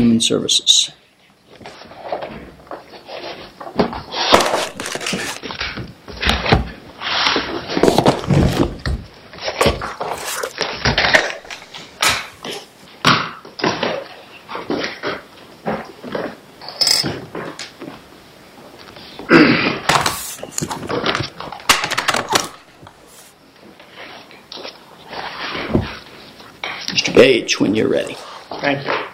Human Services. Mr. Gage, when you're ready. Thank you.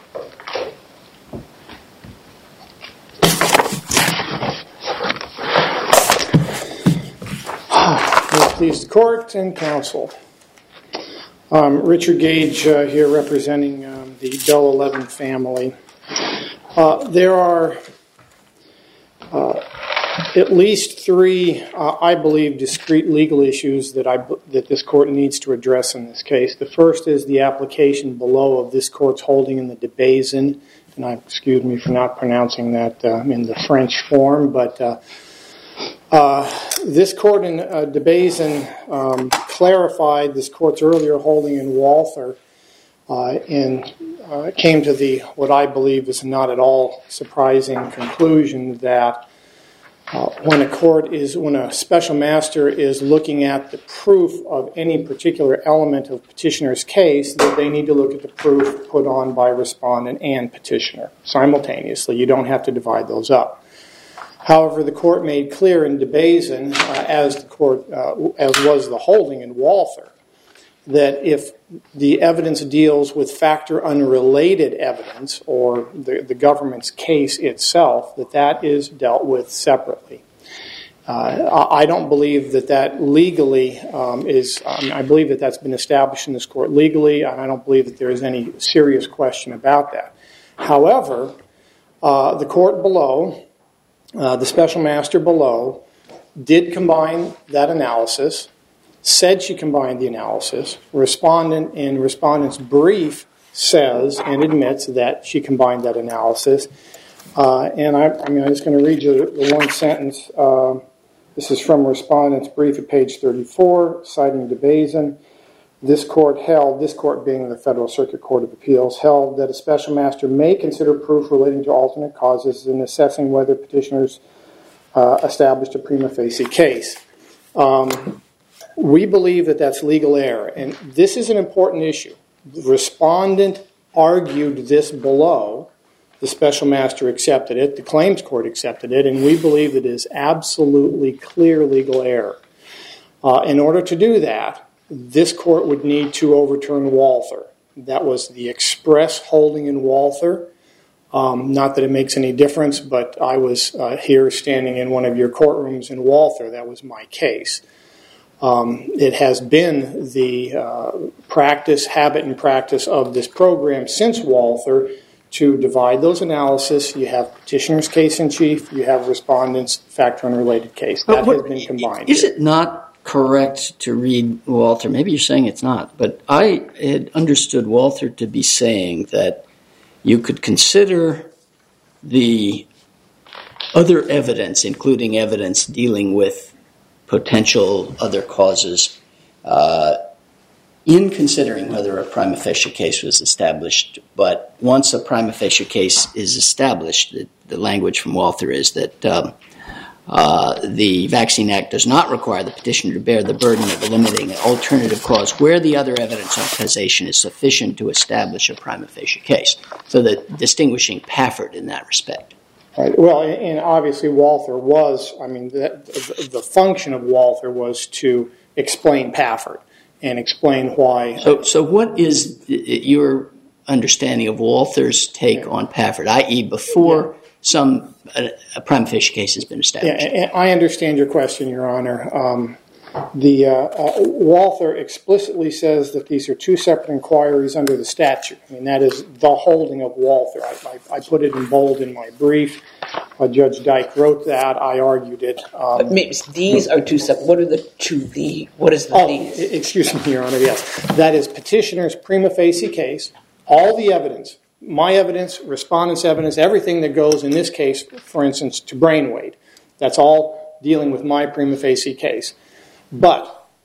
Please, the court and counsel. Richard Gage here representing the Bell 11 family. There are at least three, I believe, discrete legal issues that this court needs to address in this case. The first is the application below of this court's holding in the DeBazin, and excuse me for not pronouncing that in the French form, but this court in DeBazin clarified this court's earlier holding in Walther and came to what I believe is not at all surprising conclusion that when a special master is looking at the proof of any particular element of petitioner's case, that they need to look at the proof put on by respondent and petitioner simultaneously. You don't have to divide those up. However, the court made clear in DeBazin, as was the holding in Walther, that if the evidence deals with factor unrelated evidence or the government's case itself, that is dealt with separately. I don't believe that legally is. I believe that that's been established in this court legally, and I don't believe that there is any serious question about that. However, the court below, the special master below, did combine that analysis. Said she combined the analysis. Respondent in respondent's brief says and admits that she combined that analysis. And I'm just going to read you the one sentence. This is from respondent's brief at page 34, citing DeBazin. This court being the Federal Circuit Court of Appeals, held that a special master may consider proof relating to alternate causes in assessing whether petitioners established a prima facie case. We believe that that's legal error, and this is an important issue. The respondent argued this below. The special master accepted it. The claims court accepted it, and we believe it is absolutely clear legal error. In order to do that, this court would need to overturn Walther. That was the express holding in Walther. Not that it makes any difference, but I was here standing in one of your courtrooms in Walther. That was my case. It has been the habit and practice of this program since Walther to divide those analysis. You have petitioner's case in chief, you have respondent's factor unrelated case. That has been combined. Is it not correct to read Walther? Maybe you're saying it's not, but I had understood Walther to be saying that you could consider the other evidence, including evidence dealing with potential other causes, in considering whether a prima facie case was established. But once a prima facie case is established, the language from Walther is that the Vaccine Act does not require the petitioner to bear the burden of eliminating an alternative cause where the other evidence of causation is sufficient to establish a prima facie case. So that distinguishing Pafford in that respect. Right. Well, and obviously Walther was, the function of Walther was to explain Pafford and explain why. So what is your understanding of Walther's take on Pafford, i.e. before a prima facie case has been established? Yeah, I understand your question, Your Honor. Walther explicitly says that these are two separate inquiries under the statute. That is the holding of Walther. I put it in bold in my brief. Judge Dyke wrote that. I argued it. But these are two separate. What are the two? What is the these? Excuse me, Your Honor. Yes, that is petitioner's prima facie case. All the evidence, my evidence, respondent's evidence, everything that goes in this case, for instance, to brain weight. That's all dealing with my prima facie case. But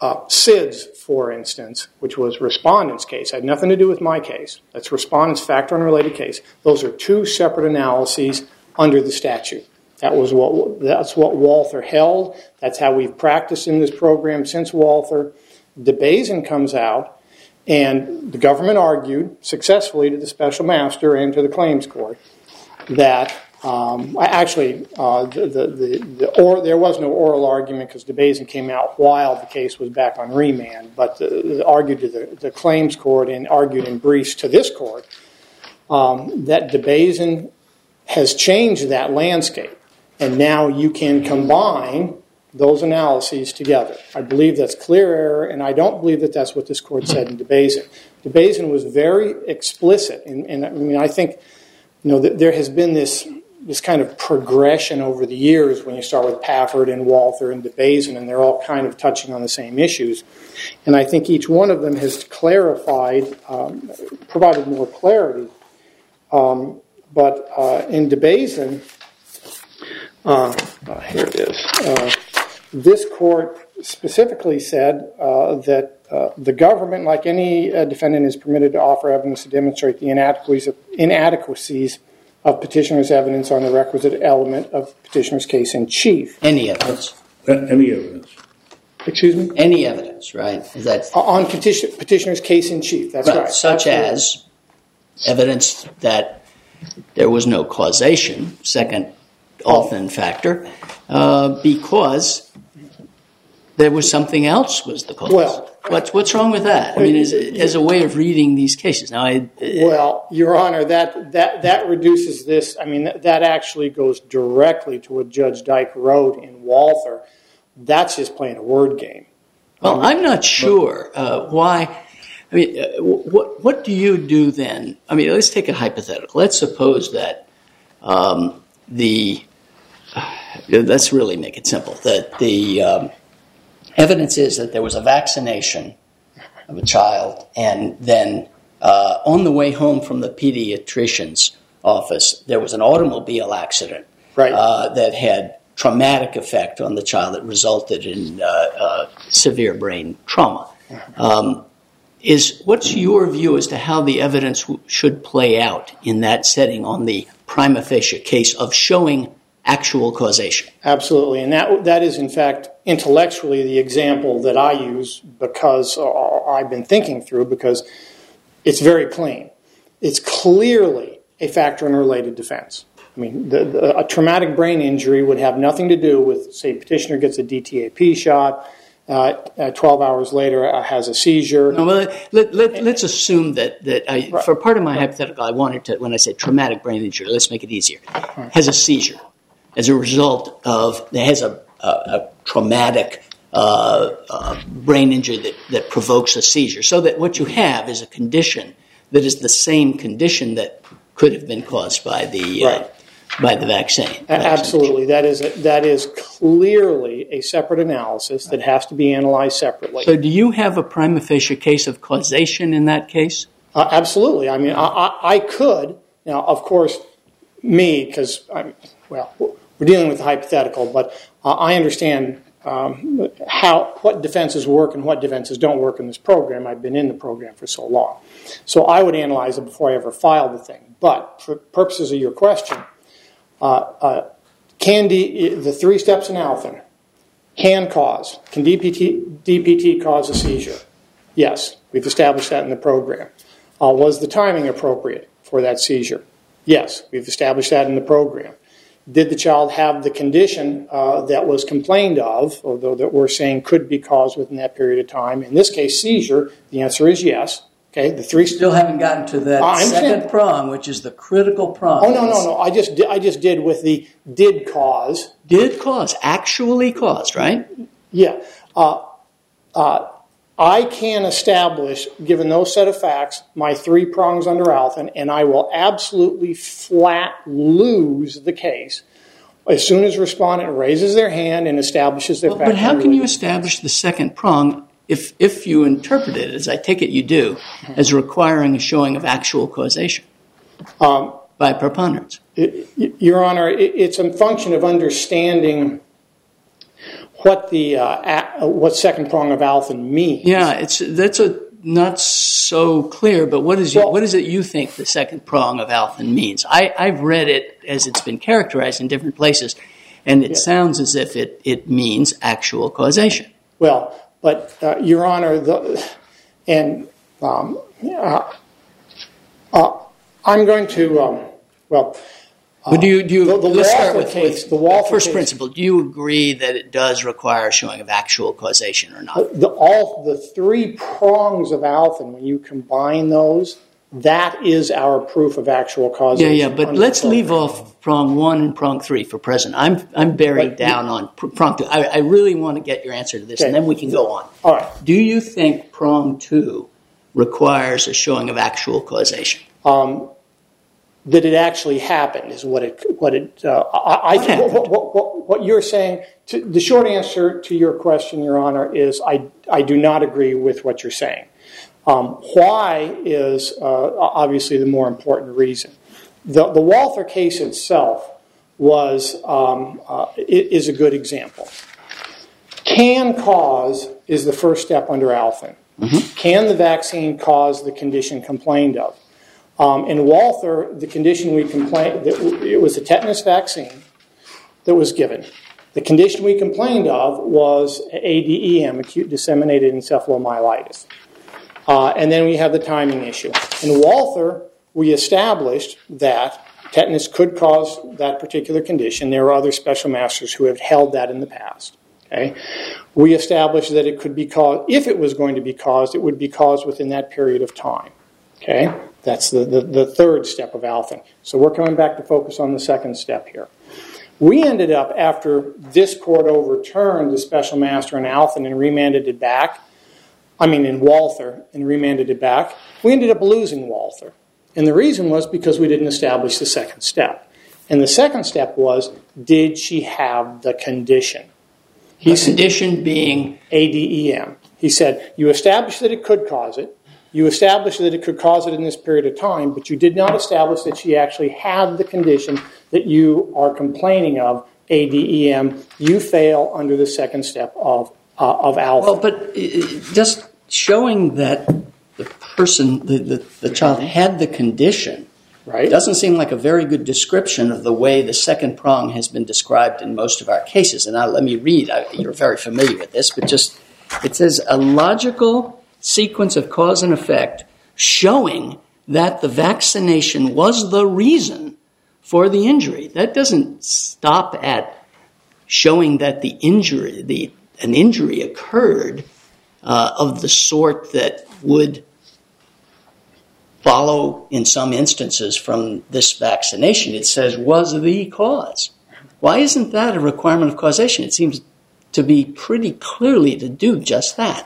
SIDS, for instance, which was respondent's case, had nothing to do with my case. That's respondent's factor-unrelated case. Those are two separate analyses under the statute. That's what Walther held. That's how we've practiced in this program since Walther. DeBazin comes out, and the government argued successfully to the special master and to the claims court that there was no oral argument because DeBazin came out while the case was back on remand, but argued to the claims court and argued in briefs to this court that DeBazin has changed that landscape, and now you can combine those analyses together. I believe that's clear error, and I don't believe that that's what this court said in DeBazin. DeBazin was very explicit, and I mean, I think that there has been this kind of progression over the years when you start with Pafford and Walther and DeBazin, and they're all kind of touching on the same issues. And I think each one of them has clarified, provided more clarity. But in DeBazin, here it is, this court specifically said that the government, like any defendant, is permitted to offer evidence to demonstrate the inadequacies of petitioner's evidence on the requisite element of petitioner's case in chief. Any evidence. Any evidence. Excuse me? Any evidence, right? Is that on petitioner's case in chief, that's right. Such as evidence that there was no causation, second Alton factor, because there was something else was the cause. Well, what's wrong with that? I mean, as a way of reading these cases. Now, well, Your Honor, that reduces this. I mean, that actually goes directly to what Judge Dyke wrote in Walther. That's just playing a word game. Well, I'm not sure why. I mean, what do you do then? I mean, let's take a hypothetical. Let's suppose that let's really make it simple. That the evidence is that there was a vaccination of a child, and then on the way home from the pediatrician's office, there was an automobile accident that had traumatic effect on the child that resulted in severe brain trauma. What's your view as to how the evidence should play out in that setting on the prima facie case of showing actual causation? Absolutely, and that is in fact intellectually the example that I use because I've been thinking through, because it's very clean. It's clearly a factor-unrelated defense. I mean, a traumatic brain injury would have nothing to do with, say, petitioner gets a DTaP shot, 12 hours later has a seizure. No, well, let's assume that for part of my hypothetical, I wanted to, when I say traumatic brain injury, let's make it easier, has a seizure as a result of, has a traumatic brain injury that provokes a seizure. So that what you have is a condition that is the same condition that could have been caused by the vaccine. Absolutely. That is clearly a separate analysis that has to be analyzed separately. So do you have a prima facie case of causation in that case? Absolutely. I mean, I could. Now, of course, because we're dealing with a hypothetical, but I understand what defenses work and what defenses don't work in this program. I've been in the program for so long. So I would analyze it before I ever filed the thing. But for purposes of your question, can the three steps in Alton can DPT cause a seizure? Yes, we've established that in the program. Was the timing appropriate for that seizure? Yes, we've established that in the program. Did the child have the condition that was complained of, although that we're saying could be caused within that period of time? In this case, seizure, the answer is yes. Okay, the three still haven't gotten to that second prong, which is the critical prong. Oh, no. I just did with the did cause. Did cause, actually caused, right? Yeah. I can establish, given those set of facts, my three prongs under Alton, and I will absolutely flat lose the case as soon as respondent raises their hand and establishes their fact. But how can you establish the second prong if you interpret it, as I take it you do, as requiring a showing of actual causation by preponderance? Your Honor, it's a function of understanding what second prong of Alfin means. Yeah, that's not so clear, but what is it you think the second prong of Alfin means? I've read it as it's been characterized in different places, and it sounds as if it means actual causation. Well, but Your Honor, I'm going to Let's start with the Walther first case. principle. Do you agree that it does require a showing of actual causation or not? All the three prongs of Alfin, when you combine those, that is our proof of actual causation. Yeah, but let's leave off prong 1 and prong 3 for present. I'm buried down on prong 2. I really want to get your answer to this, and then we can go on. All right. Do you think prong 2 requires a showing of actual causation? That it actually happened is what you're saying. The short answer to your question, Your Honor, is I do not agree with what you're saying. Why is obviously the more important reason. The Walther case itself is a good example. Can cause is the first step under Alfin. Mm-hmm. Can the vaccine cause the condition complained of? In Walther, the condition we complained, it was a tetanus vaccine that was given. The condition we complained of was ADEM, acute disseminated encephalomyelitis. And then we have the timing issue. In Walther, we established that tetanus could cause that particular condition. There are other special masters who have held that in the past. Okay? We established that it could be caused, if it was going to be caused, it would be caused within that period of time. Okay? That's the third step of Alfin. So we're coming back to focus on the second step here. We ended up, after this court overturned the special master in Alfin and remanded it back, in Walther, and remanded it back, we ended up losing Walther. And the reason was because we didn't establish the second step. And the second step was, did she have the condition? The condition being? ADEM. He said, you established that it could cause it. You established that it could cause it in this period of time, but you did not establish that she actually had the condition that you are complaining of, ADEM. You fail under the second step of Alfin. Well, but just showing that the person, the child had the condition, right, doesn't seem like a very good description of the way the second prong has been described in most of our cases. And now let me read. You're very familiar with this, but it says a logical sequence of cause and effect showing that the vaccination was the reason for the injury. That doesn't stop at showing that an injury occurred of the sort that would follow in some instances from this vaccination. It says was the cause. Why isn't that a requirement of causation? It seems to be pretty clearly to do just that.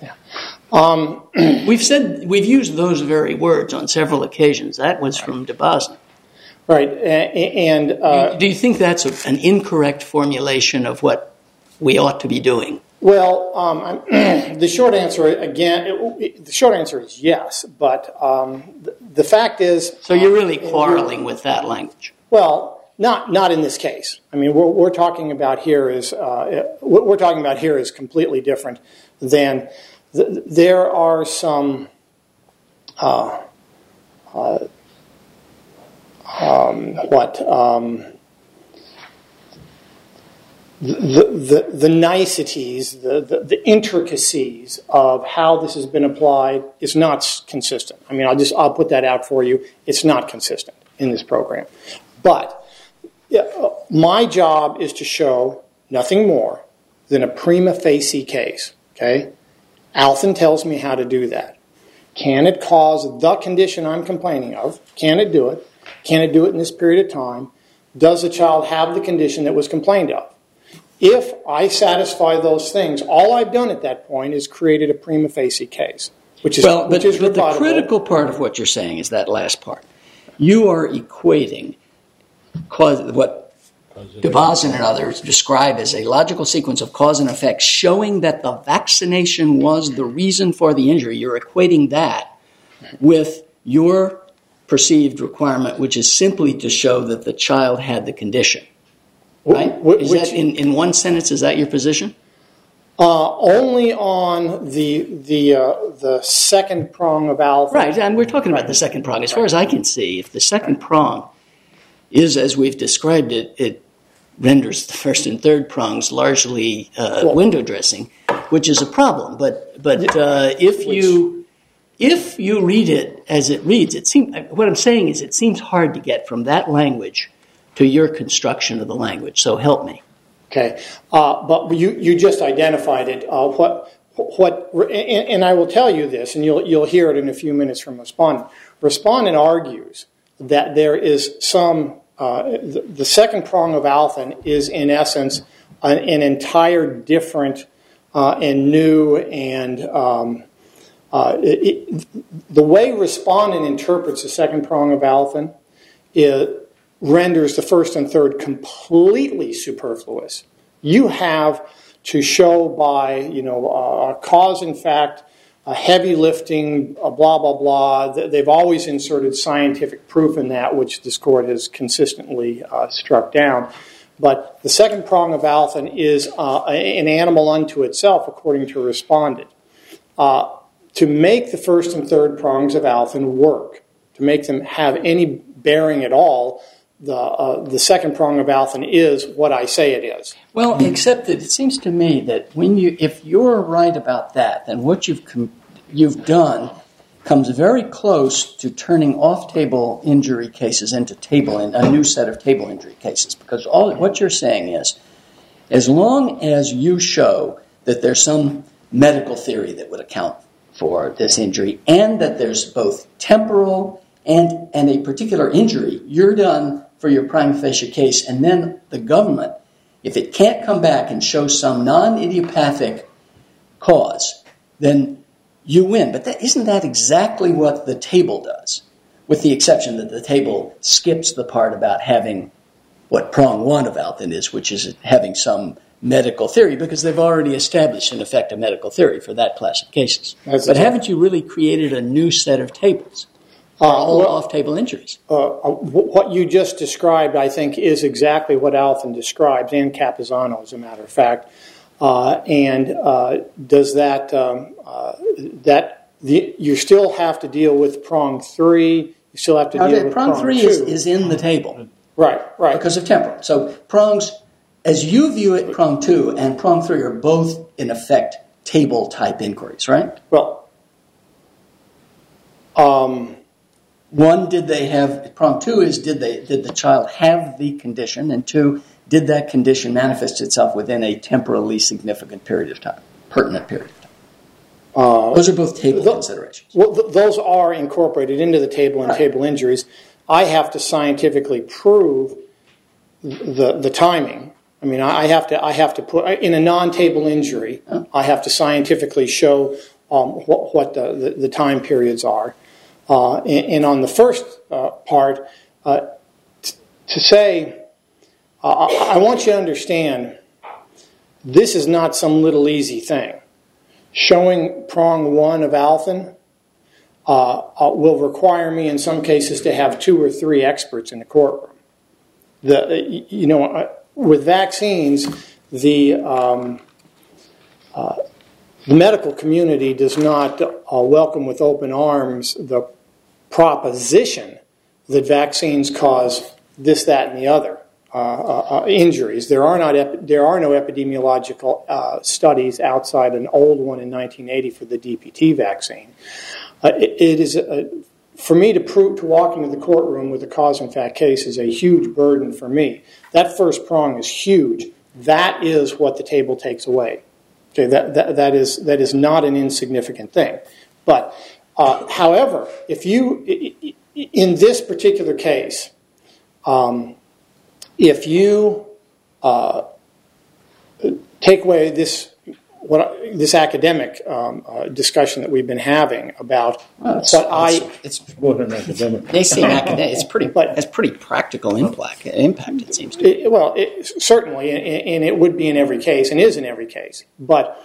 We've used those very words on several occasions. That was from DeBosne. Right, and do you think that's an incorrect formulation of what we ought to be doing? Well, the short answer is yes, but the fact is. So you're really quarreling with that language? Well, not in this case. I mean, what we're talking about here is completely different than. There are some the niceties, the intricacies of how this has been applied is not consistent. I mean, I'll put that out for you. It's not consistent in this program. But my job is to show nothing more than a prima facie case. Okay. Alfin tells me how to do that. Can it cause the condition I'm complaining of? Can it do it? Can it do it in this period of time? Does the child have the condition that was complained of? If I satisfy those things, all I've done at that point is created a prima facie case, which is but the critical part of what you're saying is that last part. You are equating what DeBosne and others describe as a logical sequence of cause and effect showing that the vaccination was the reason for the injury. You're equating that with your perceived requirement, which is simply to show that the child had the condition. Right? In one sentence, is that your position? Only on the second prong of alpha. Right, and we're talking about the second prong. As far as I can see, if the second prong is as we've described it, it renders the first and third prongs largely window dressing, which is a problem. But if you read it as it reads, what I'm saying is it seems hard to get from that language to your construction of the language. So help me. Okay, but you just identified it. And I will tell you this, and you'll hear it in a few minutes from respondent. Respondent argues that there is some the second prong of alpha is in essence an entire different and new and the way respondent interprets the second prong of alpha renders the first and third completely superfluous. You have to show by, a cause and fact, a heavy lifting, a blah, blah, blah. They've always inserted scientific proof in that, which this court has consistently struck down. But the second prong of alpha is an animal unto itself, according to respondent. To make the first and third prongs of alpha work, to make them have any bearing at all, the second prong of alpha is what I say it is. Well, except that it seems to me that if you're right about that, then what you've done comes very close to turning off-table injury cases into a new set of table injury cases. Because what you're saying is, as long as you show that there's some medical theory that would account for this injury, and that there's both temporal and a particular injury, you're done for your prima facie case, and then the government, if it can't come back and show some non-idiopathic cause, then you win. But isn't that exactly what the table does? With the exception that the table skips the part about having what prong one of alpha is, which is having some medical theory, because they've already established, in effect, a medical theory for that class of cases. But haven't you really created a new set of tables? All off-table injuries. What you just described, I think, is exactly what Alphen describes, and Capizano, as a matter of fact. Does you still have to deal with prong 3. You still have to deal with prong 3 2. is in the table. Right. Because of temporal. So prongs, as you view it, prong 2 and prong 3 are both, in effect, table-type inquiries, right? Well, one, prong 2 is did the child have the condition, and 2, did that condition manifest itself within a temporally significant period of time, pertinent period of time? Those are both table considerations. Well, those are incorporated into the table and table injuries. I have to scientifically prove the timing. I mean, I have to put in a non-table injury. I have to scientifically show what the time periods are. And on the first part, to say, I want you to understand, this is not some little easy thing. Showing prong 1 of Alphen will require me, in some cases, to have 2 or 3 experts in the courtroom. With vaccines, the medical community does not welcome with open arms the proposition that vaccines cause this, that, and the other injuries. There are no epidemiological studies outside an old one in 1980 for the DPT vaccine. It is for me to walk into the courtroom with a cause and fact case is a huge burden for me. That first prong is huge. That is what the table takes away. Okay, that is not an insignificant thing. But however, if you in this particular case, if you take away this academic discussion that we've been having about it's more than academic. They say academic. It's pretty practical impact. It seems to be. Well, certainly, and it would be in every case, and is in every case. But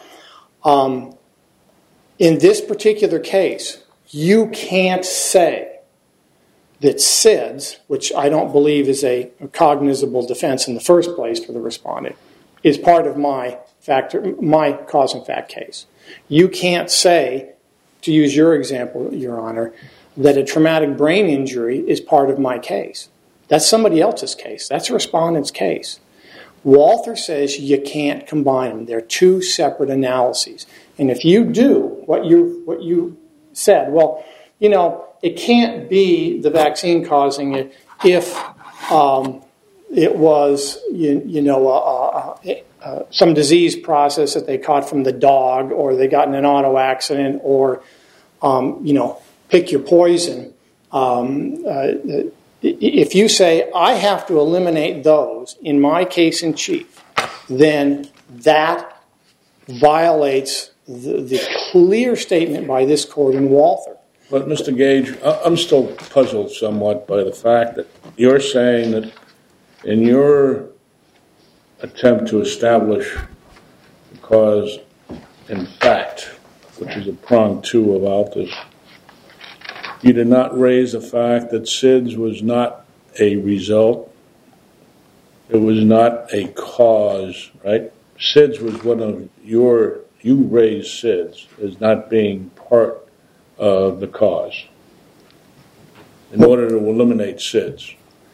in this particular case, you can't say that SIDS, which I don't believe is a cognizable defense in the first place for the respondent, is part of my cause and fact case. You can't say, to use your example, Your Honor, that a traumatic brain injury is part of my case. That's somebody else's case. That's a respondent's case. Walther says you can't combine them. They're two separate analyses. And if you do what you said, well, it can't be the vaccine causing it if it was, some disease process that they caught from the dog, or they got in an auto accident, or, pick your poison. If you say, I have to eliminate those in my case in chief, then that violates the clear statement by this court in Walther. But, Mr. Gage, I'm still puzzled somewhat by the fact that you're saying that in your attempt to establish the cause in fact, which is a prong 2 of Altus, you did not raise the fact that SIDS was not a result. It was not a cause, right? SIDS was you raised SIDS as not being part of the cause in order to eliminate SIDS.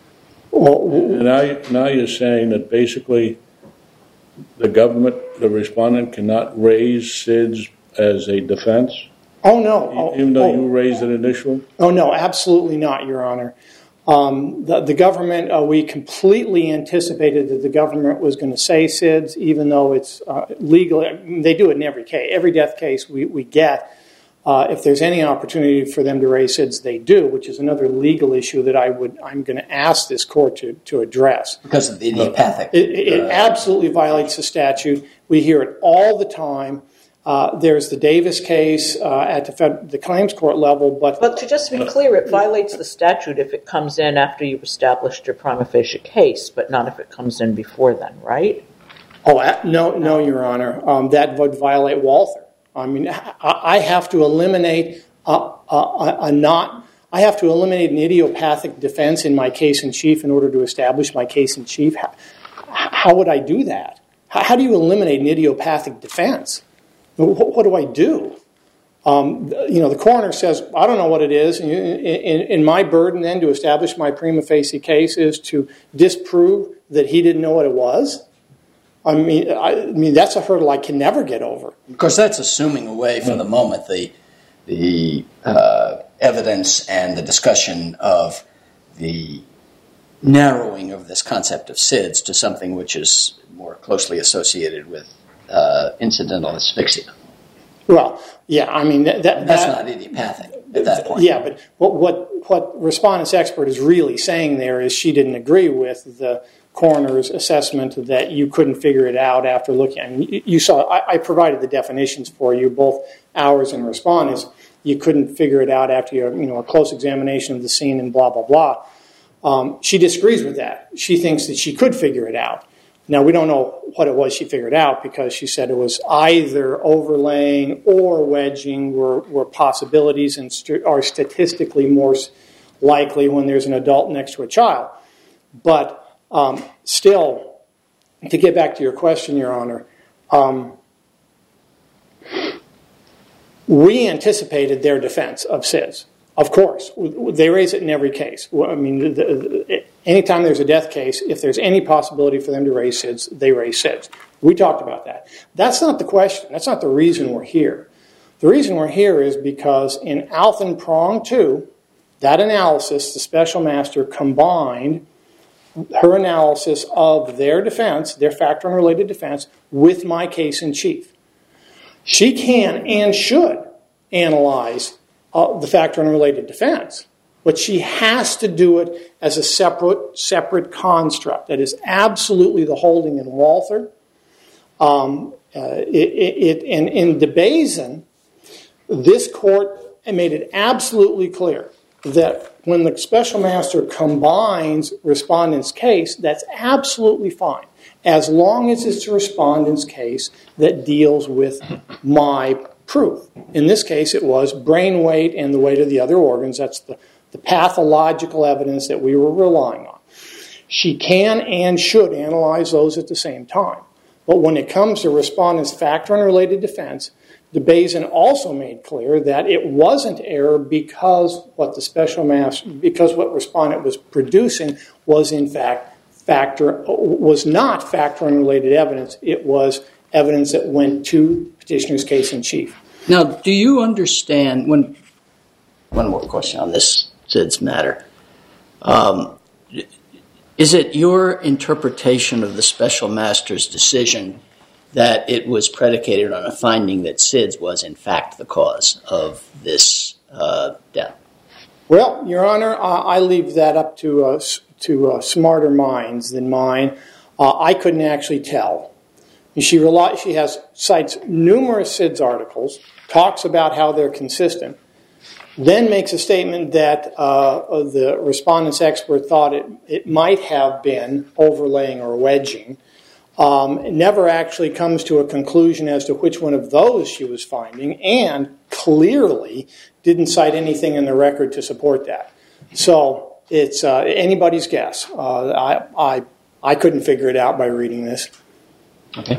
And now you're saying that basically the government, the respondent, cannot raise SIDS as a defense? Oh, no. Even though you raised it initially? Oh, no, absolutely not, Your Honor. The government, we completely anticipated that the government was going to say SIDS, even though it's legal. They do it in every case. Every death case we get, if there's any opportunity for them to raise SIDS, they do, which is another legal issue that I'm going to ask this court to address. Because of the idiopathic. It absolutely violates the statute. We hear it all the time. There's the Davis case at the claims court level. But to just be clear, it violates the statute if it comes in after you've established your prima facie case, but not if it comes in before then, right? Oh, no, Your Honor. That would violate Walther. I mean, I have to eliminate an idiopathic defense in my case in chief in order to establish my case in chief. How would I do that? How do you eliminate an idiopathic defense? What do I do? The coroner says, I don't know what it is. And my burden then to establish my prima facie case is to disprove that he didn't know what it was. I mean, that's a hurdle I can never get over. Of course, that's assuming away for the moment the evidence and the discussion of the narrowing of this concept of SIDS to something which is more closely associated with incidental asphyxia. Well, yeah, I mean that's not idiopathic at that point. Yeah, but what respondent's expert is really saying there is she didn't agree with the coroner's assessment that you couldn't figure it out after looking. I mean, you saw I provided the definitions for you, both ours and respondents. You couldn't figure it out after a close examination of the scene and blah blah blah. She disagrees with that. She thinks that she could figure it out. Now, we don't know what it was she figured out because she said it was either overlaying or wedging were possibilities and are statistically more likely when there's an adult next to a child. But still, to get back to your question, Your Honor, we anticipated their defense of SIDS. Of course, they raise it in every case. I mean, anytime there's a death case, if there's any possibility for them to raise SIDS, they raise SIDS. We talked about that. That's not the question. That's not the reason we're here. The reason we're here is because in Althan Prong 2, that analysis, the special master combined her analysis of their defense, their factor and related defense, with my case in chief. She can and should analyze the factor and related defense, but she has to do it as a separate construct. That is absolutely the holding in Walther. And in DeBazin, this court made it absolutely clear that when the special master combines respondent's case, that's absolutely fine, as long as it's a respondent's case that deals with my proof. In this case, it was brain weight and the weight of the other organs. That's the pathological evidence that we were relying on. She can and should analyze those at the same time. But when it comes to respondent's factor-unrelated defense, DeBazin also made clear that it wasn't error because what respondent was producing was in fact was not factor-unrelated evidence. It was evidence that went to petitioner's case in chief. Now, do you understand, one more question on this SIDS matter. Is it your interpretation of the special master's decision that it was predicated on a finding that SIDS was in fact the cause of this death? Well, Your Honor, I leave that up to smarter minds than mine. I couldn't actually tell. She cites numerous SIDS articles, talks about how they're consistent, then makes a statement that the respondent's expert thought it might have been overlaying or wedging. It never actually comes to a conclusion as to which one of those she was finding, and clearly didn't cite anything in the record to support that. So it's anybody's guess. I couldn't figure it out by reading this. Okay.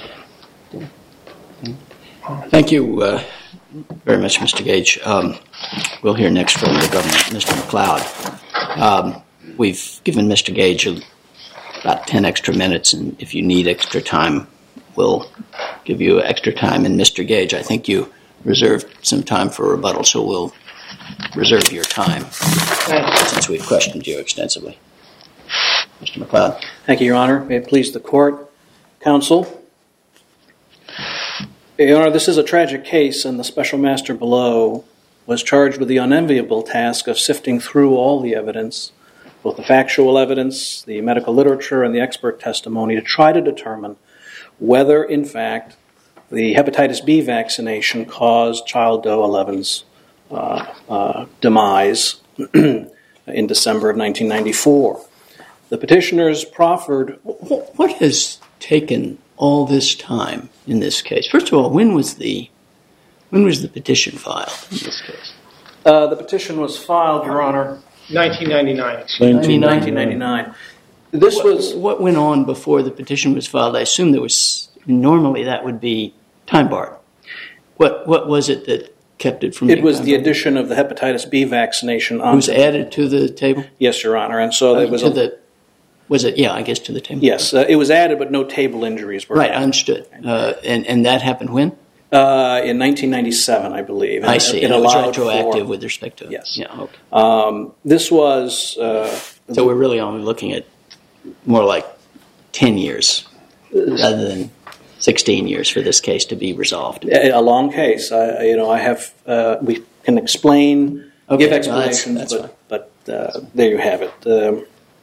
Thank you very much, Mr. Gage. We'll hear next from the government, Mr. McLeod. We've given Mr. Gage about 10 extra minutes, and if you need extra time, we'll give you extra time. And Mr. Gage, I think you reserved some time for rebuttal, so we'll reserve your time since we've questioned you extensively. Mr. McLeod. Thank you, Your Honor. May it please the court, counsel. Your Honor, this is a tragic case, and the special master below was charged with the unenviable task of sifting through all the evidence, both the factual evidence, the medical literature, and the expert testimony, to try to determine whether, in fact, the hepatitis B vaccination caused child Doe 11's demise in December of 1994. The petitioners proffered... What has taken all this time in this case? First of all, when was the petition filed in this case? The petition was filed, Your Honor... 1999. 1999. What went on before the petition was filed? I assume normally that would be time barred. What was it that kept it from being It was time the barred? addition of the hepatitis B vaccination. It was added to the table? Yes, Your Honor. And so there was I guess to the table. Yes, it was added, but no table injuries were Right, added. understood. And that happened when? In 1997, I believe. I see. And it was retroactive with respect to it. Yes. Yeah, okay. This was... So we're really only looking at more like 10 years rather than 16 years for this case to be resolved. A long case. We can explain, give explanations, that's fine. but there you have it.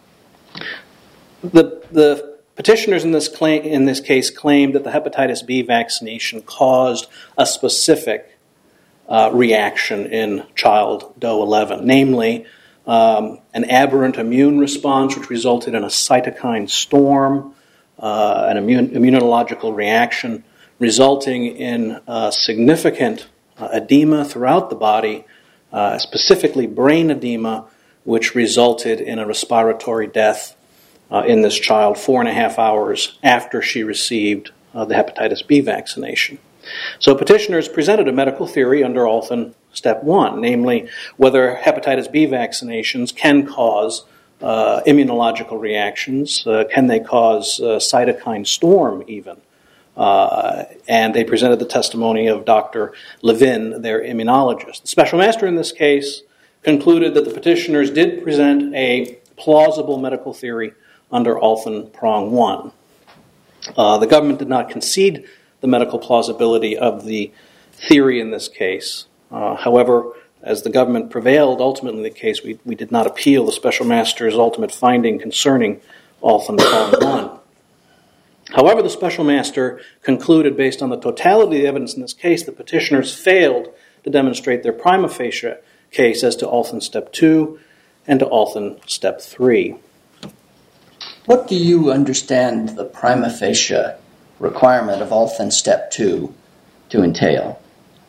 The petitioners in this case claimed that the hepatitis B vaccination caused a specific reaction in child Doe 11, namely an aberrant immune response which resulted in a cytokine storm, an immunological reaction resulting in significant edema throughout the body, specifically brain edema, which resulted in a respiratory death in this child 4.5 hours after she received the hepatitis B vaccination. So petitioners presented a medical theory under Alton Step 1, namely whether hepatitis B vaccinations can cause immunological reactions, can they cause cytokine storm even. And they presented the testimony of Dr. Levin, their immunologist. The special master in this case concluded that the petitioners did present a plausible medical theory under Alton Prong 1. The government did not concede the medical plausibility of the theory in this case. However, as the government prevailed ultimately in the case, we did not appeal the special master's ultimate finding concerning Alton Prong 1. However, the special master concluded, based on the totality of the evidence in this case, the petitioners failed to demonstrate their prima facie case as to Alton Step 2 and to Alton Step 3. What do you understand the prima facie requirement of Alton Step 2 to entail?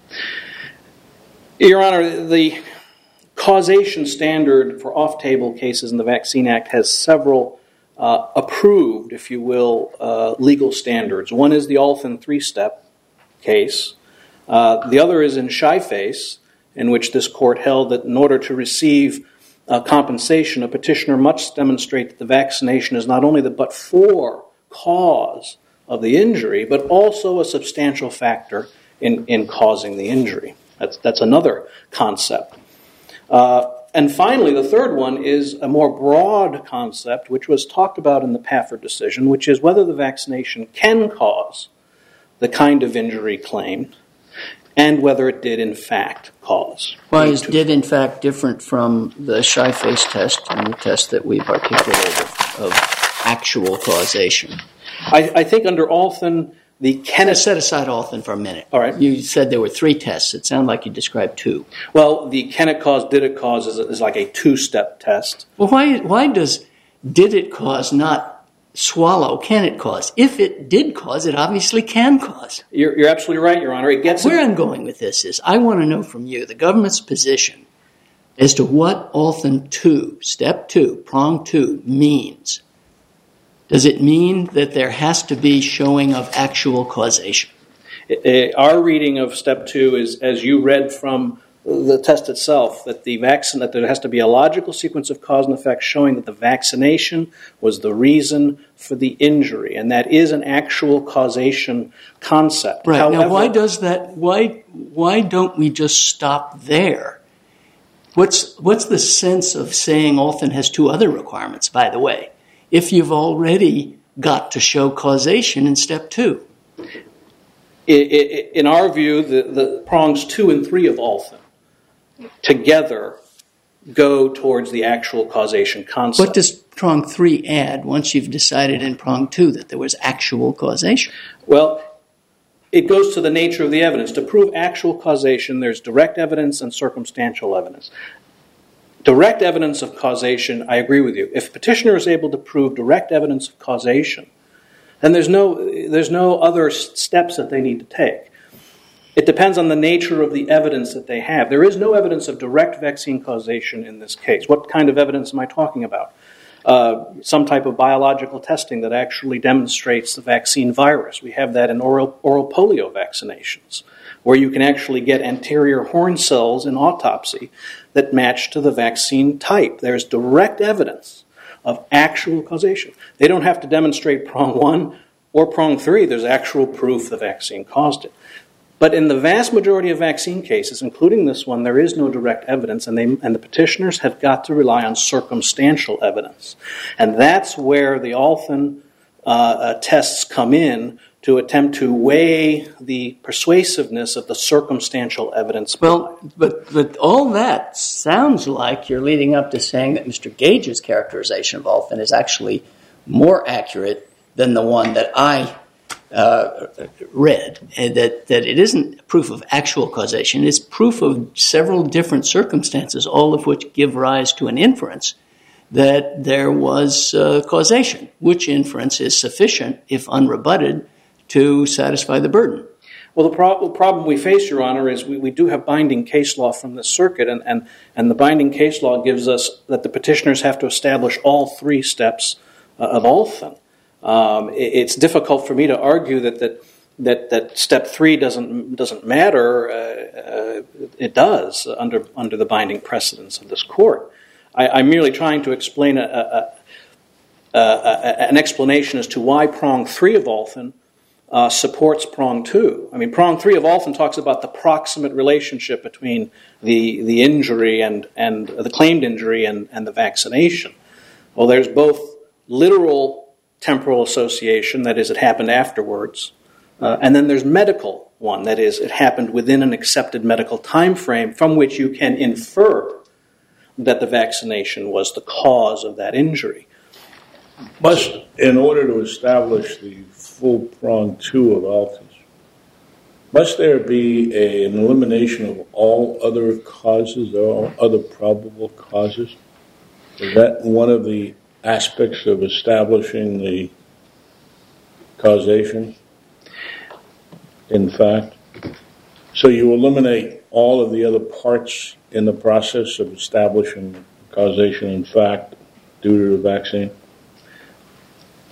Your Honor, the causation standard for off-table cases in the Vaccine Act has several approved, if you will, legal standards. One is the Alton three-step case. The other is in Shyface, in which this court held that in order to receive compensation, a petitioner must demonstrate that the vaccination is not only the but-for cause of the injury, but also a substantial factor in causing the injury. That's another concept. And finally, the third one is a more broad concept, which was talked about in the Pafford decision, which is whether the vaccination can cause the kind of injury claimed, and whether it did in fact cause. Why is did in fact different from the Shyface test and the test that we've articulated of actual causation? I think under Alton, Let's set aside Alton for a minute. All right. You said there were 3 tests. It sounded like you described 2. Well, the can it cause, did it cause is like a 2-step test. Well, why does did it cause not swallow can it cause? If it did cause, it obviously can cause. You're absolutely right, Your Honor. Where I'm going with this is I want to know from you the government's position as to what Alton 2, step 2, prong 2 means. Does it mean that there has to be showing of actual causation? Our reading of step 2 is, as you read from the test itself, that that there has to be a logical sequence of cause and effect showing that the vaccination was the reason for the injury, and that is an actual causation concept. Right. However, now, why does that? Why don't we just stop there? What's the sense of saying Alton has 2 other requirements? By the way, if you've already got to show causation in step 2. In our view, the prongs 2 and 3 of Alton together go towards the actual causation concept. What does prong 3 add once you've decided in prong 2 that there was actual causation? Well, it goes to the nature of the evidence. To prove actual causation, there's direct evidence and circumstantial evidence. Direct evidence of causation, I agree with you. If a petitioner is able to prove direct evidence of causation, then there's no other steps that they need to take. It depends on the nature of the evidence that they have. There is no evidence of direct vaccine causation in this case. What kind of evidence am I talking about? Some type of biological testing that actually demonstrates the vaccine virus. We have that in oral polio vaccinations, where you can actually get anterior horn cells in autopsy that match to the vaccine type. There's direct evidence of actual causation. They don't have to demonstrate prong 1 or prong 3. There's actual proof the vaccine caused it. But in the vast majority of vaccine cases, including this one, there is no direct evidence, and the petitioners have got to rely on circumstantial evidence. And that's where the Alton tests come in to attempt to weigh the persuasiveness of the circumstantial evidence. Well, but all that sounds like you're leading up to saying that Mr. Gage's characterization of Alton is actually more accurate than the one that I read, and that it isn't proof of actual causation. It's proof of several different circumstances, all of which give rise to an inference that there was causation, which inference is sufficient, if unrebutted, to satisfy the burden. Well, the problem we face, Your Honor, is we do have binding case law from the circuit, and the binding case law gives us that the petitioners have to establish all 3 steps of Alton. It's difficult for me to argue that step 3 doesn't matter. It does under the binding precedence of this court. I'm merely trying to explain an explanation as to why prong 3 of Alton supports prong 2. I mean, prong 3 of Alton talks about the proximate relationship between the injury and the claimed injury and the vaccination. Well, there's both literal temporal association, that is, it happened afterwards, and then there's medical one, that is, it happened within an accepted medical time frame from which you can infer that the vaccination was the cause of that injury. In order to establish the full prong 2 of Alton, must there be an elimination of all other causes, all other probable causes? Is that one of the aspects of establishing the causation, in fact? So you eliminate all of the other parts in the process of establishing causation, in fact, due to the vaccine?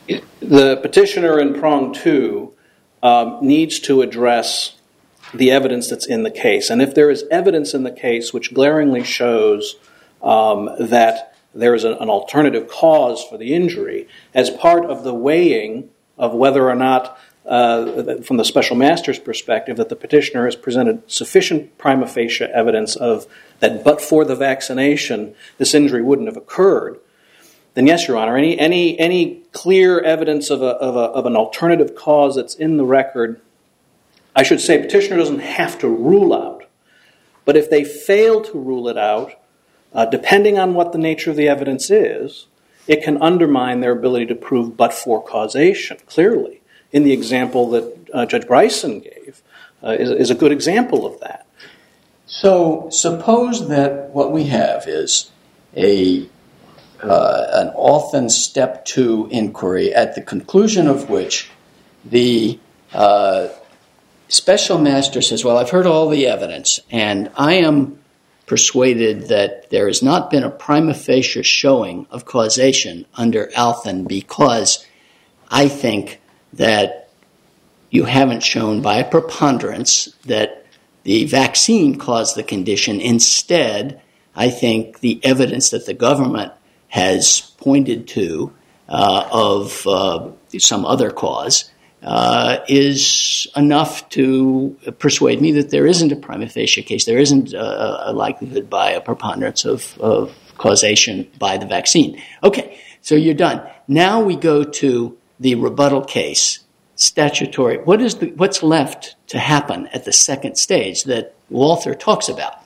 The petitioner in prong 2 needs to address the evidence that's in the case. And if there is evidence in the case which glaringly shows that there is an alternative cause for the injury, as part of the weighing of whether or not, from the special master's perspective, that the petitioner has presented sufficient prima facie evidence of that but for the vaccination, this injury wouldn't have occurred, then yes, Your Honor, any clear evidence of an alternative cause that's in the record, I should say petitioner doesn't have to rule out. But if they fail to rule it out, depending on what the nature of the evidence is, it can undermine their ability to prove but-for causation. Clearly, in the example that Judge Bryson gave, is a good example of that. So suppose that what we have is an Alton Step 2 inquiry, at the conclusion of which the special master says, well, I've heard all the evidence, and I am persuaded that there has not been a prima facie showing of causation under Alton because I think that you haven't shown by a preponderance that the vaccine caused the condition. Instead, I think the evidence that the government has pointed to of some other cause is enough to persuade me that there isn't a prima facie case. There isn't a likelihood by a preponderance of causation by the vaccine. Okay, so you're done. Now we go to the rebuttal case, statutory. What's left to happen at the second stage that Walther talks about?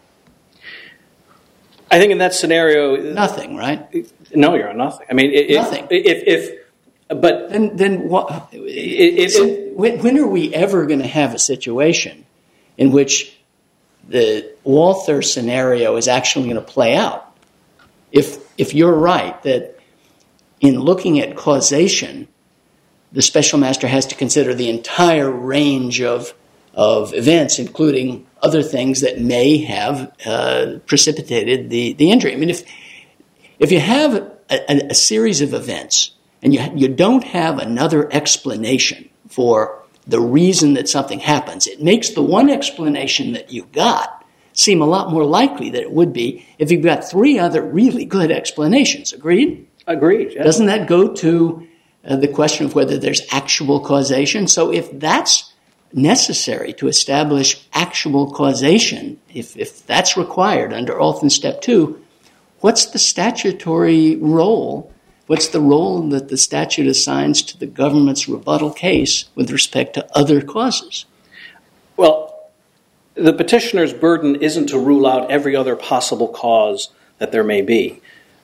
I think in that scenario, nothing, right? No, you're on nothing. I mean, nothing. But then what? When are we ever going to have a situation in which the Walther scenario is actually going to play out? If you're right that in looking at causation, the special master has to consider the entire range of events, including other things that may have precipitated the injury. I mean, if you have a series of events and you don't have another explanation for the reason that something happens, it makes the one explanation that you got seem a lot more likely than it would be if you've got three other really good explanations. Agreed? Agreed. Yes. Doesn't that go to the question of whether there's actual causation? So if that's necessary to establish actual causation, if that's required under Alton Step 2, what's the statutory role? What's the role that the statute assigns to the government's rebuttal case with respect to other causes? Well, the petitioner's burden isn't to rule out every other possible cause that there may be.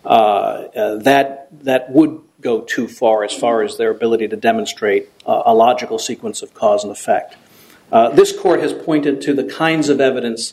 That would go too far as their ability to demonstrate a logical sequence of cause and effect. This court has pointed to the kinds of evidence,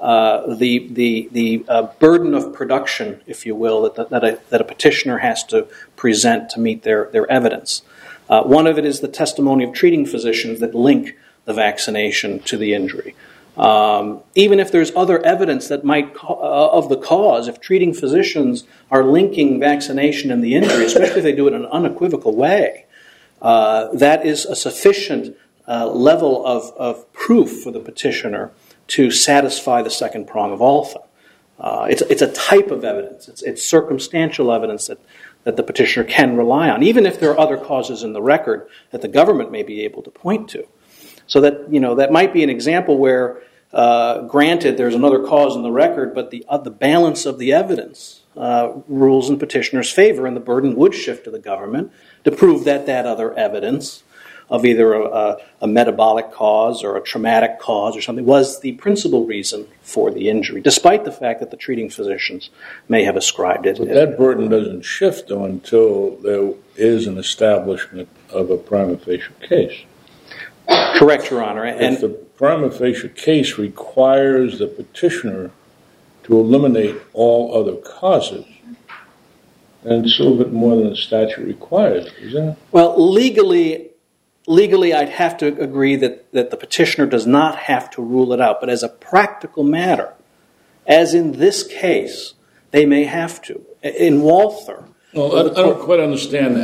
the burden of production, if you will, that a petitioner has to present to meet their evidence. One of it is the testimony of treating physicians that link the vaccination to the injury. Even if there's other evidence that might of the cause, if treating physicians are linking vaccination and the injury, especially if they do it in an unequivocal way, that is a sufficient level of proof for the petitioner to satisfy the second prong of Alton. It's a type of evidence. It's circumstantial evidence that the petitioner can rely on, even if there are other causes in the record that the government may be able to point to. So that might be an example where, granted, there's another cause in the record, but the balance of the evidence rules in petitioner's favor, and the burden would shift to the government to prove that other evidence of either a metabolic cause or a traumatic cause or something was the principal reason for the injury, despite the fact that the treating physicians may have ascribed it. But that burden doesn't shift, though, until there is an establishment of a prima facie case. Correct, Your Honor. If the prima facie case requires the petitioner to eliminate all other causes, then it's a little bit more than the statute requires, isn't it? Well, legally, I'd have to agree that the petitioner does not have to rule it out. But as a practical matter, as in this case, they may have to. In Walther... Well, I don't quite understand that.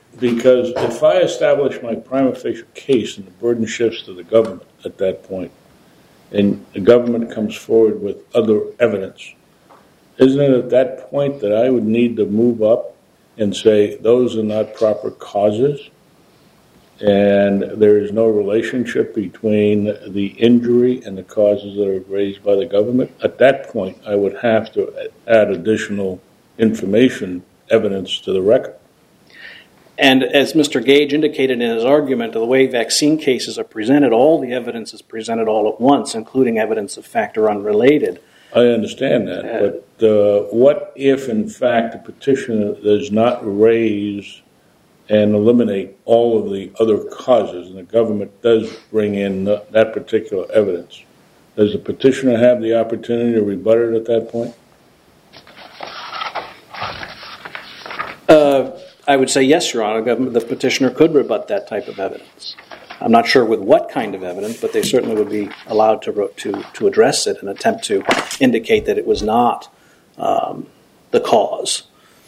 Because if I establish my prima facie case and the burden shifts to the government at that point, and the government comes forward with other evidence, isn't it at that point that I would need to move up and say those are not proper causes and there is no relationship between the injury and the causes that are raised by the government? At that point, I would have to add additional information, evidence to the record. And as Mr. Gage indicated in his argument, the way vaccine cases are presented, all the evidence is presented all at once, including evidence of fact or unrelated. I understand that, but what if, in fact, the petitioner does not raise and eliminate all of the other causes, and the government does bring in that particular evidence? Does the petitioner have the opportunity to rebut it at that point? I would say yes, Your Honor. The petitioner could rebut that type of evidence. I'm not sure with what kind of evidence, but they certainly would be allowed to address it and attempt to indicate that it was not the cause.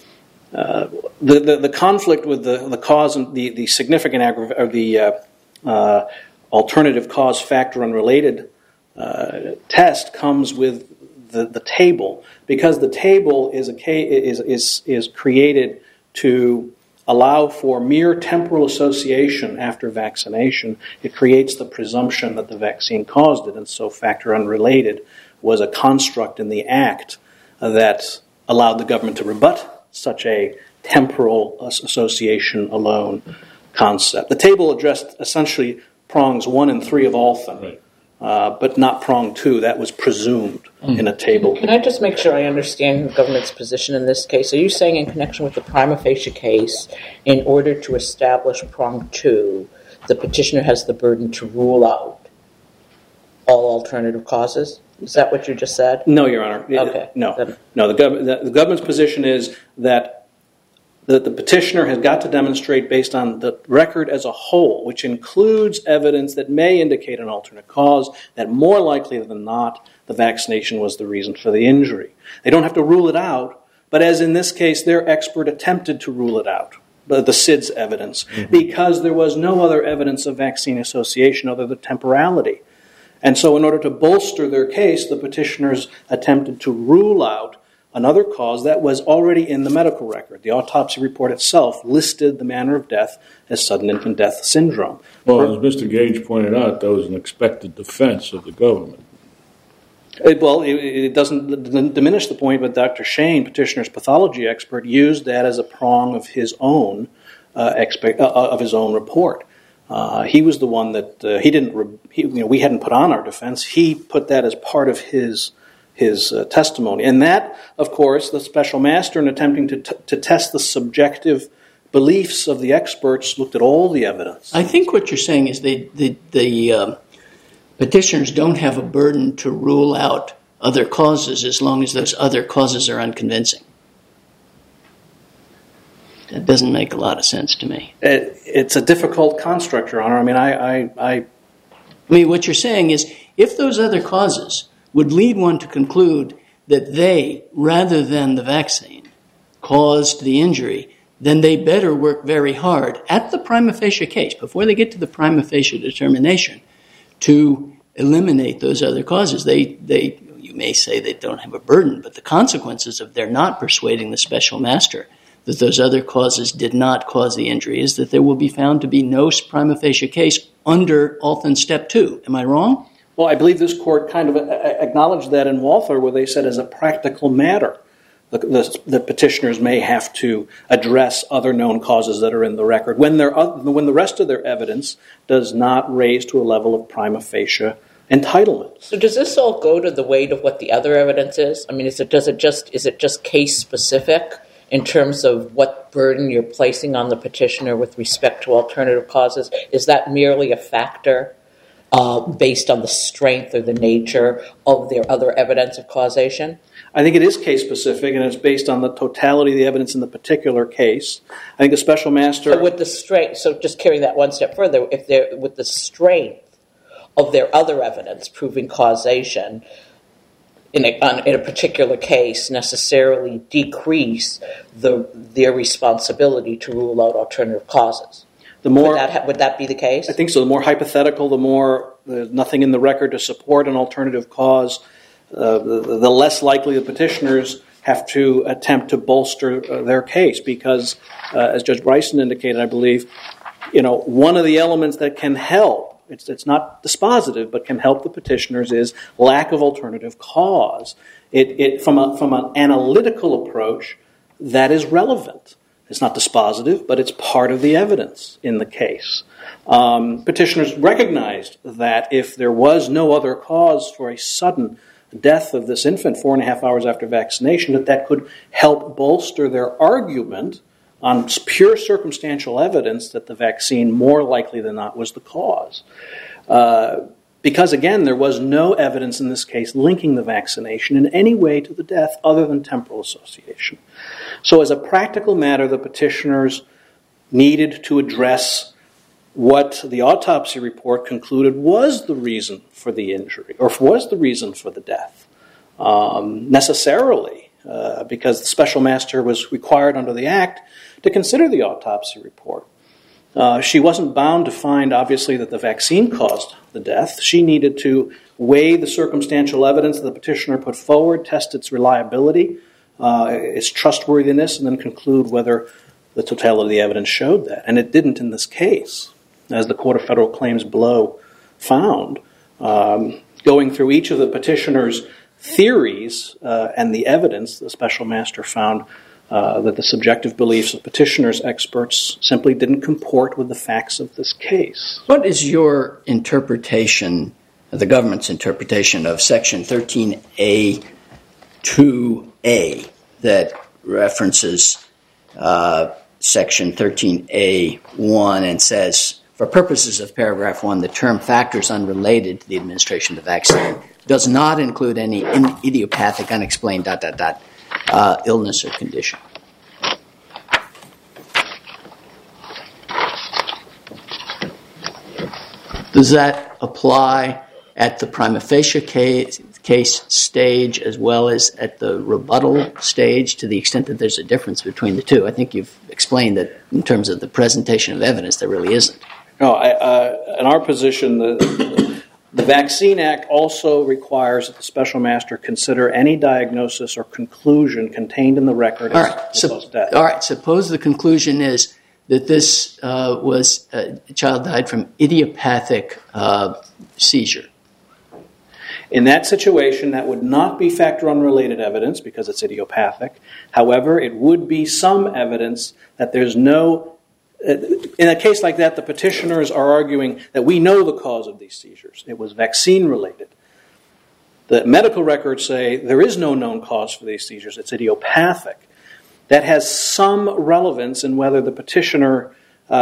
The conflict with the cause and the significant or the alternative cause factor unrelated test comes with the table, because the table is created to allow for mere temporal association after vaccination. It creates the presumption that the vaccine caused it, and so factor unrelated was a construct in the act that allowed the government to rebut such a temporal association alone concept. The table addressed essentially prongs 1 and 3 of Alton, right, but not prong 2. That was presumed in a table. Can I just make sure I understand the government's position in this case? Are you saying in connection with the prima facie case, in order to establish prong 2, the petitioner has the burden to rule out all alternative causes? Is that what you just said? No, Your Honor. Okay. No. The government's position is that the petitioner has got to demonstrate, based on the record as a whole, which includes evidence that may indicate an alternate cause, that more likely than not, the vaccination was the reason for the injury. They don't have to rule it out, but as in this case, their expert attempted to rule it out, the SIDS evidence, because there was no other evidence of vaccine association other than temporality. And so in order to bolster their case, the petitioners attempted to rule out another cause that was already in the medical record. The autopsy report itself listed the manner of death as sudden infant death syndrome. Well, as Mr. Gage pointed out, that was an expected defense of the government. It doesn't diminish the point, but Dr. Shane, petitioner's pathology expert, used that as a prong of his own report. He was the one that we hadn't put on our defense. He put that as part of his testimony. And that, of course, the special master, in attempting to test the subjective beliefs of the experts, looked at all the evidence. I think what you're saying is the petitioners don't have a burden to rule out other causes as long as those other causes are unconvincing. That doesn't make a lot of sense to me. It's a difficult construct, Your Honor. I mean, what you're saying is, if those other causes would lead one to conclude that they, rather than the vaccine, caused the injury, then they better work very hard at the prima facie case, before they get to the prima facie determination, to eliminate those other causes. You may say they don't have a burden, but the consequences of their not persuading the special master that those other causes did not cause the injury is that there will be found to be no prima facie case under Alton Step 2. Am I wrong? Well, I believe this court kind of acknowledged that in Walther, where they said, as a practical matter, the petitioners may have to address other known causes that are in the record when the rest of their evidence does not raise to a level of prima facie entitlement. So does this all go to the weight of what the other evidence is? I mean, is it just case specific in terms of what burden you're placing on the petitioner with respect to alternative causes? Is that merely a factor based on the strength or the nature of their other evidence of causation? I think it is case specific, and it's based on the totality of the evidence in the particular case. I think the special master... So just carrying that one step further, with the strength of their other evidence proving causation, in a particular case necessarily decrease their responsibility to rule out alternative causes. Would that be the case? I think so. The more hypothetical, the more there's nothing in the record to support an alternative cause, the less likely the petitioners have to attempt to bolster their case, because, as Judge Bryson indicated, I believe, one of the elements that can help, it's not dispositive, but can help the petitioners is lack of alternative cause. From an analytical approach, that is relevant. It's not dispositive, but it's part of the evidence in the case. Petitioners recognized that if there was no other cause for a sudden death of this infant 4.5 hours after vaccination, that could help bolster their argument on pure circumstantial evidence that the vaccine, more likely than not, was the cause. Because, again, there was no evidence in this case linking the vaccination in any way to the death other than temporal association. So as a practical matter, the petitioners needed to address what the autopsy report concluded was the reason for the injury, or was the reason for the death, necessarily, because the special master was required under the Act to consider the autopsy report. She wasn't bound to find, obviously, that the vaccine caused the death. She needed to weigh the circumstantial evidence that the petitioner put forward, test its reliability, its trustworthiness, and then conclude whether the totality of the evidence showed that. And it didn't in this case, as the Court of Federal Claims below found. Going through each of the petitioner's theories and the evidence, the special master found that the subjective beliefs of petitioners' experts simply didn't comport with the facts of this case. What is your interpretation, the government's interpretation, of Section 13A 2A that references Section 13A 1 and says, for purposes of paragraph 1, the term factors unrelated to the administration of the vaccine does not include any idiopathic, unexplained, illness or condition? Does that apply at the prima facie case stage as well as at the rebuttal stage, to the extent that there's a difference between the two? I think you've explained that in terms of the presentation of evidence, there really isn't. No, in our position, the Vaccine Act also requires that the special master consider any diagnosis or conclusion contained in the record as death. All right, suppose the conclusion is that this was a child died from idiopathic seizure. In that situation, that would not be factor unrelated evidence because it's idiopathic. However, it would be some evidence that there's no... In a case like that, the petitioners are arguing that we know the cause of these seizures. It was vaccine related. The medical records say there is no known cause for these seizures. It's idiopathic. That has some relevance in whether the petitioner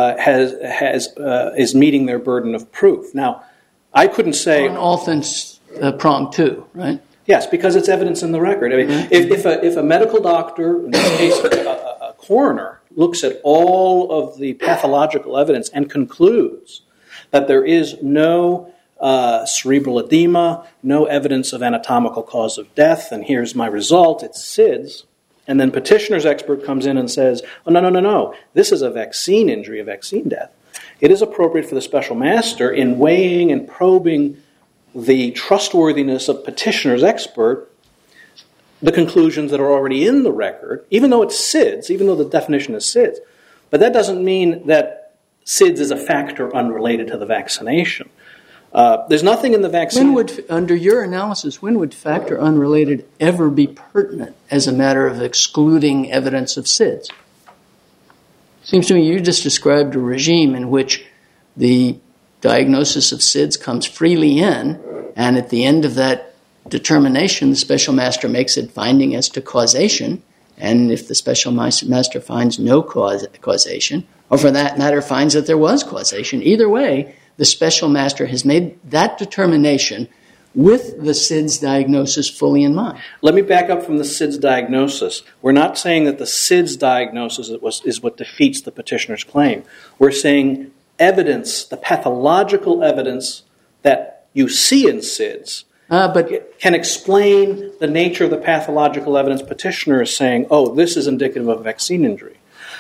is meeting their burden of proof. Now, I couldn't say... On Alton's prong 2, right? Yes, because it's evidence in the record. I mean, if a medical doctor, in this case a coroner, looks at all of the pathological evidence and concludes that there is no cerebral edema, no evidence of anatomical cause of death, and here's my result, it's SIDS, and then petitioner's expert comes in and says, oh, no, this is a vaccine injury, a vaccine death. It is appropriate for the special master, in weighing and probing the trustworthiness of petitioner's expert, the conclusions that are already in the record, even though it's SIDS, even though the definition is SIDS. But that doesn't mean that SIDS is a factor unrelated to the vaccination. There's nothing in the vaccine... Under your analysis, when would factor unrelated ever be pertinent as a matter of excluding evidence of SIDS? Seems to me you just described a regime in which the diagnosis of SIDS comes freely in, and at the end of that determination, the special master makes a finding as to causation, and if the special master finds no causation, or for that matter finds that there was causation, either way, the special master has made that determination with the SIDS diagnosis fully in mind. Let me back up from the SIDS diagnosis. We're not saying that the SIDS diagnosis is what defeats the petitioner's claim. We're saying evidence, the pathological evidence that you see in SIDS, But can explain the nature of the pathological evidence petitioner is saying, oh, this is indicative of a vaccine injury.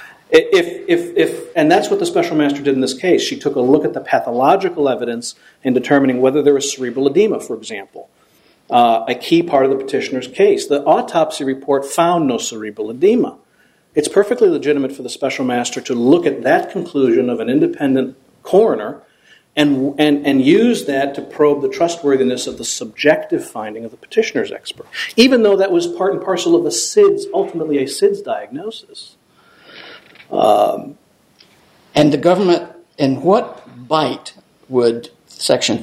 And that's what the special master did in this case. She took a look at the pathological evidence in determining whether there was cerebral edema, for example, a key part of the petitioner's case. The autopsy report found no cerebral edema. It's perfectly legitimate for the special master to look at that conclusion of an independent coroner and use that to probe the trustworthiness of the subjective finding of the petitioner's expert, even though that was part and parcel of the SIDS, ultimately a SIDS diagnosis. And the government, in what bite would Section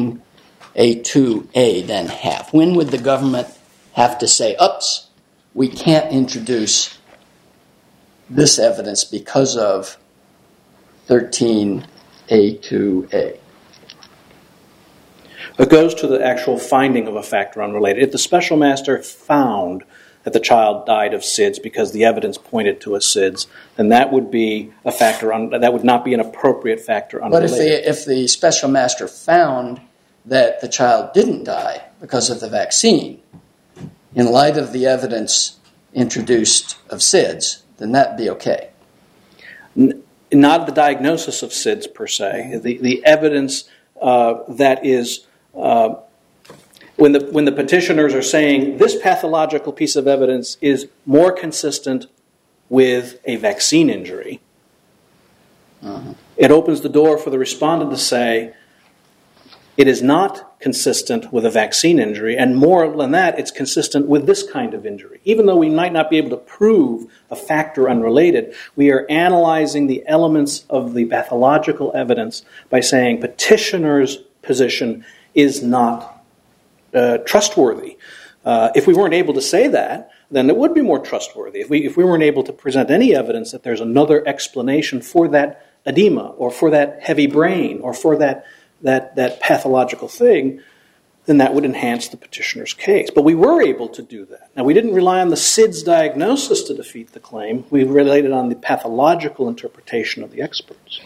13A2A then have? When would the government have to say, oops, we can't introduce this evidence because of 13A2A? It goes to the actual finding of a factor unrelated. If the special master found that the child died of SIDS because the evidence pointed to a SIDS, then that would be a factor that would not be an appropriate factor unrelated. But if the special master found that the child didn't die because of the vaccine, in light of the evidence introduced of SIDS, then that'd be okay. Not the diagnosis of SIDS per se. The evidence that is when the petitioners are saying this pathological piece of evidence is more consistent with a vaccine injury, it opens the door for the respondent to say it is not consistent with a vaccine injury, and more than that, it's consistent with this kind of injury. Even though we might not be able to prove a factor unrelated, we are analyzing the elements of the pathological evidence by saying petitioner's position is not trustworthy. If we weren't able to say that, then it would be more trustworthy. If we weren't able to present any evidence that there's another explanation for that edema or for that heavy brain or for that pathological thing, then that would enhance the petitioner's case. But we were able to do that. Now, we didn't rely on the SIDS diagnosis to defeat the claim. We relied on the pathological interpretation of the experts.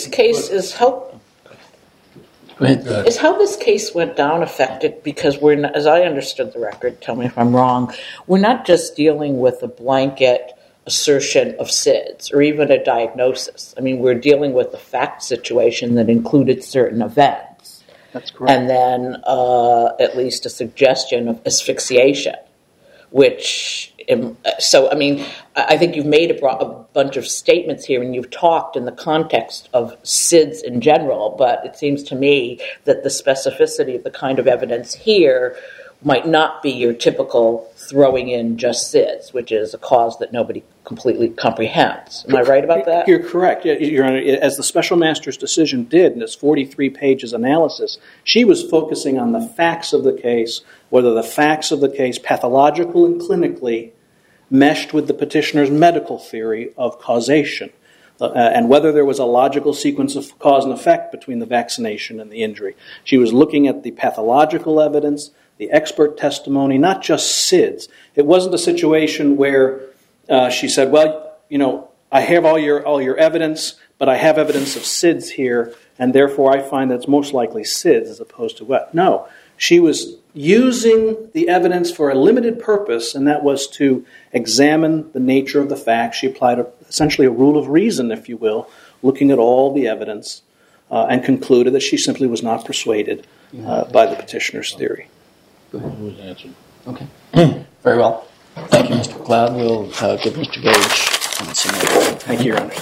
Is how this case went down affected because we're not, as I understood the record, tell me if I'm wrong, we're not just dealing with a blanket assertion of SIDS or even a diagnosis. I mean, we're dealing with a fact situation that included certain events. That's correct. And then at least a suggestion of asphyxiation, which... So, I mean, I think you've made a bunch of statements here and you've talked in the context of SIDS in general, but it seems to me that the specificity of the kind of evidence here might not be your typical throwing in just SIDS, which is a cause that nobody completely comprehends. Am I right about that? You're correct. Your Honor, as the special master's decision did in this 43 pages analysis, she was focusing on the facts of the case, whether the facts of the case, pathological and clinically, meshed with the petitioner's medical theory of causation, and whether there was a logical sequence of cause and effect between the vaccination and the injury. She was looking at the pathological evidence, the expert testimony, not just SIDS. It wasn't a situation where she said, well, you know, I have all your evidence, but I have evidence of SIDS here, and therefore I find that it's most likely SIDS as opposed to what? No. She was using the evidence for a limited purpose, and that was to examine the nature of the facts. She applied essentially a rule of reason, if you will, looking at all the evidence, and concluded that she simply was not persuaded by the petitioner's theory. Go ahead. Okay. Very well. Thank you, Mr. McLeod. We'll give Mr. Gage some more. Thank you, Your Honor.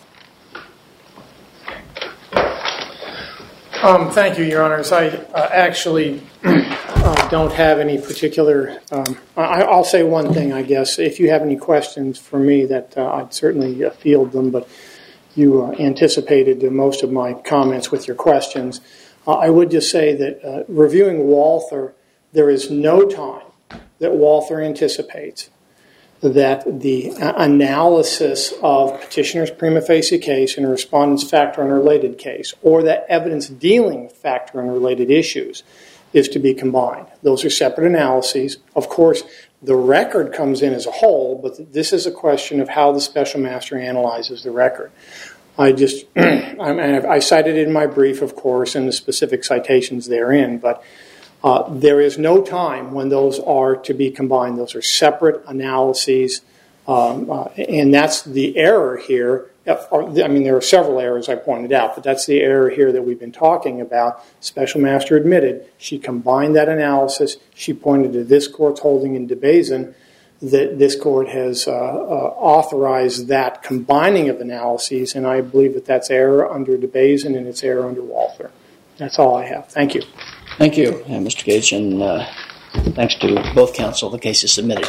Thank you, Your Honors. I actually don't have any particular... I'll say one thing, I guess. If you have any questions for me, that I'd certainly field them, but you anticipated most of my comments with your questions. I would just say that reviewing Walther, there is no time that Walther anticipates that the analysis of petitioner's prima facie case and a respondent's factor unrelated case, or that evidence dealing with factor unrelated issues, is to be combined. Those are separate analyses. Of course, the record comes in as a whole, but this is a question of how the special master analyzes the record. I cited it in my brief, of course, and the specific citations therein, but There is no time when those are to be combined. Those are separate analyses, and that's the error here. I mean, there are several errors I pointed out, but that's the error here that we've been talking about. Special Master admitted she combined that analysis. She pointed to this court's holding in DeBazin that this court has authorized that combining of analyses, and I believe that that's error under DeBazin and it's error under Walther. That's all I have. Thank you. Thank you, Mr. Gage, and thanks to both counsel. The case is submitted.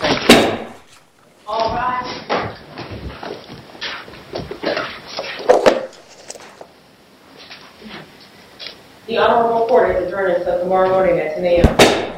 All rise. The Honorable Court is adjourned until tomorrow morning at 10 a.m.